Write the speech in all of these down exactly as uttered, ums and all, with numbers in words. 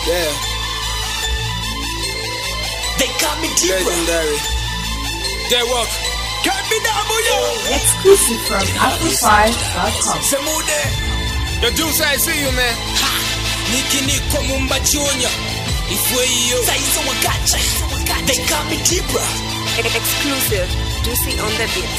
Yeah. They call me Deeper. Legendary. They walk. Can't be W. Exclusive from Apple five dot com. Semude. The juice, I see you, man. Ha. Niki niko mumba junior. Ifwe yo. Saizo wakacha. They call me Deeper. Exclusive. Juicy on the beat.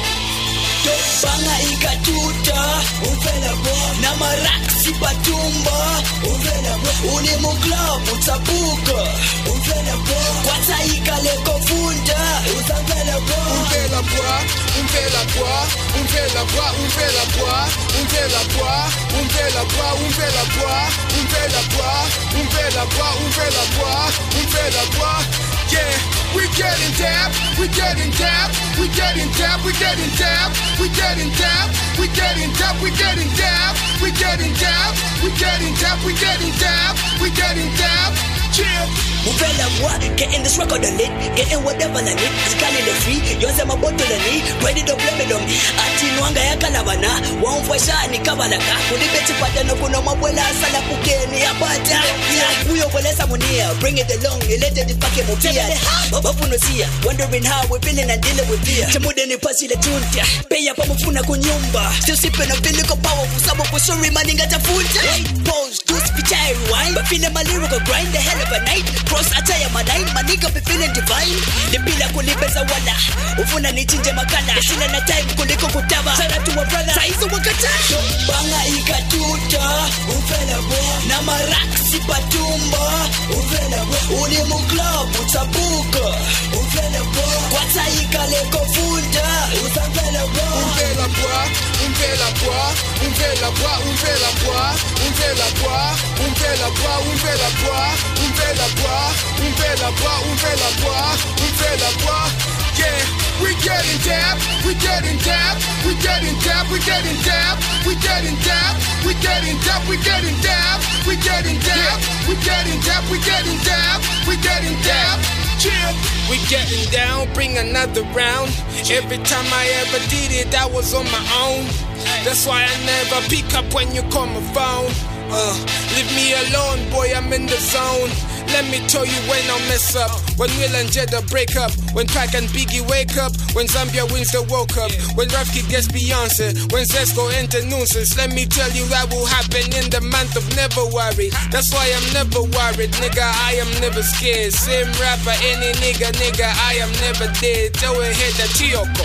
Banga ikatuta uvela bo na maraksi patumba uvela bo uni mu club utabuka uvela bo kwata ikale kofunda uzavela bo uvela bo uvela bo uvela bo uvela bo uvela bo uvela bo uvela bo uvela bo uvela bo uvela bo uvela bo. Yeah, we getting dab, we getting dab, we getting dab, we getting dab, we getting dab, we getting dab, we getting dab, we getting dab, we getting dab, we getting dab, we getting dab. Chill. Uvela boy, getting this record on it, getting whatever I need. It's calling the free, yours am a bottle on it. Ready to blame it on me. Ati nwanga ya kalabana, wamfasha ni kabalaka. Kulibeti pata no kuno mabwela sana kukeni ya pata. Uyo weleza munia, bring it along, ilete di pake mupia. Babu no siya, wondering how we feeling and dealing with fear. Temude ni pasi le tuntia, peya pa mufuna kunyumba. Still sipping a biliko powerful, sabo kusuri maninga tafunta. Pose, juice, pichai, rewind. But feeling my lyrical grind, the hell of a night. Cross attire my nine, my nigga be feeling divine. The bila kulibeza wala, ufuna nichinje makala. Sina na time kuliko kutaba. Shout out to my brother, saizo wakata. Banga ikatuta, uvela bo. Na maraksi patumba, uvela bo. Uni mu club, utabuka, uvela bo. Kwata ikale kofunda, uzavela bo. Uvela bo, uvela bo, uvela bo, uvela bo, uvela bo, uvela bo, uvela bo, uvela bo, uvela bo, uvela bo, uvela bo. Yeah, we getting dab, we getting dab, we getting dab, we getting dab, we getting dab, we getting dab, we getting dab, we getting dab, we getting dab, we getting dab, we getting dab. Chill. We getting down, bring another round. Every time I ever did it, I was on my own. That's why I never pick up when you call my phone. Uh, leave me alone, boy, I'm in the zone. Let me tell you when I mess up. When Will and Jada break up. When Pac and Biggie wake up. When Zambia wins the World Cup. When Rafki gets Beyonce. When Zesco enter nuisance. Let me tell you that will happen in the month of never worry. That's why I'm never worried, nigga, I am never scared. Same rapper, any nigga, nigga, I am never dead. Joe head the Chioko.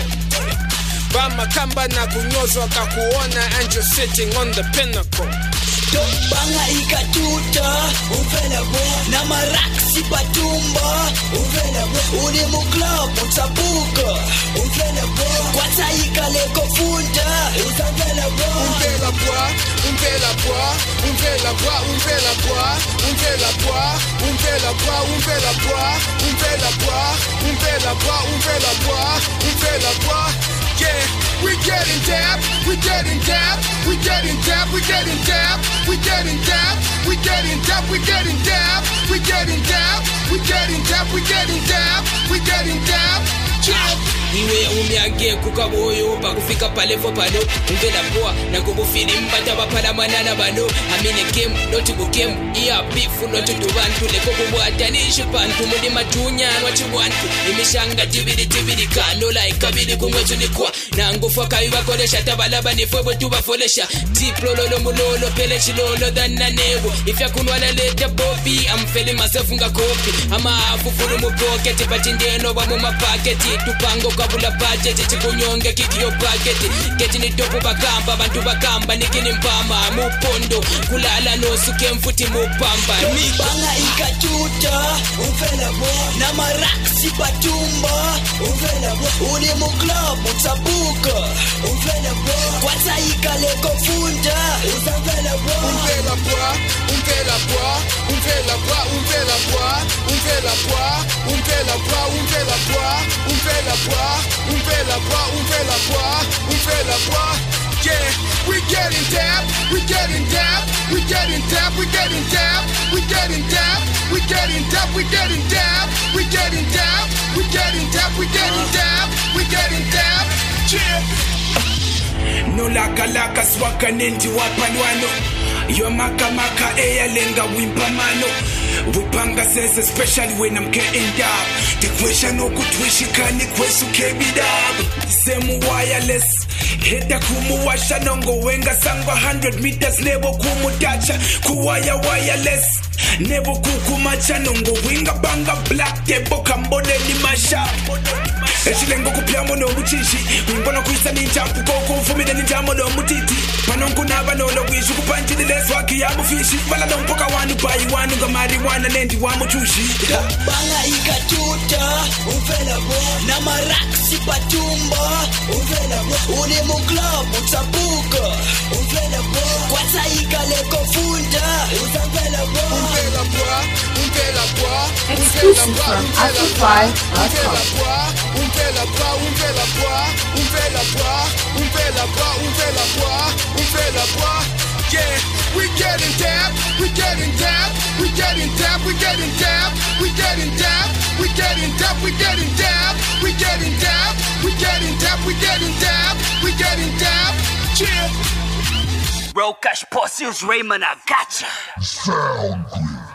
Bama kamba na kunyozo kakuona and you're sitting on the pinnacle. Banga ikatuta, uvela bo. Na maraksi patumba, uvela bo. Uni mu club, utabuka, uvela bo. Kwata ikale kofunda, uzavela bo. Uvela bo, uvela bo, uvela bo, uvela bo, uvela bo, uvela bo, uvela bo, uvela bo, uvela bo, uvela bo, uvela bo. Yeah, we getting dab, we getting dab, we getting dab, we getting dab, we getting dab, we getting dab, we getting dab, we getting dab, we getting dab, we getting dab, we getting dab. Chill. Iwe umiage kukaboyo bakufika pale fo pano uvela poa na kubufini mbata bapala manana bano amine game not to game iya beef not to bantu leko kubwatanisha pantu muri matunya wachiwantu imishanga tibidi tibidi kano like kabidi kumwetu nikwa na ngufa kaiba kolesha tabalaba nifwe tuba folesha diplolo mulolo pele chilolo dana nebo if yakunwala leta bobi I'm feeling myself nga copy ama afufuru mu pocket patindeno ba mu packet tupango kabula budget chikunyonge kikiyo budget getting it up bakamba bantu bakamba nikini mpama mupondo kulala no suke mfuti mupamba banga ikatuta uvela bo na maraksi patumba uvela bo uni mu club utabuka uvela bo kwata ikale kofunda uzavela bo uvela bo uvela bo uvela bo uvela bo uvela bo uvela bo uvela bo uvela bo uvela bo uvela bo uvela bo. Yeah, we getting dab, we getting dab, we getting dab, we getting dab, we getting dab, we getting dab, we getting dab, we getting dab, we getting dab, we getting dab, we getting dab. Chill. No laka laka swaka ninti wapanwano. Yo maka maka eya lenga wimpa mano. Wipanga says especially when I'm getting down. The question no good wish you can question keep it up. Same wireless. Heta kumuwasha nongo wenga sangwa one hundred meters nebo kumutacha kuwaya wireless. Nebo kukumacha nongo winga banga black tebo kambone ni masha. Eshilengo kupyamo no muchishi. Wimbona kuisa ni jampu koko fumida ni jamo no mutiti. Manonku naba no lo wishu kupanchi ni les waki ya mufishi. Bala dompoka wanu bayi wanu gamari wana nendi wa muchushi. Banga ikatuta uvela bo. Na maraksi patumba uvela bo. Uni mu club utabuka uvela bo. Kwata ikaleko funda uvela bo. Uvela bo, uvela bo. Exclusive from Afroply dot com. Un fait la bois, on fait la bois, on fait la bois, on fait la bois, on fait la bois, on fait la bois. Yeah, we getting down, we getting down, we getting down, we getting down, we getting down, we getting down, we getting down, we getting down, we getting down, we getting down, we getting down. Yeah. Real cash posse, Raymond, I gotcha. Sound Grid.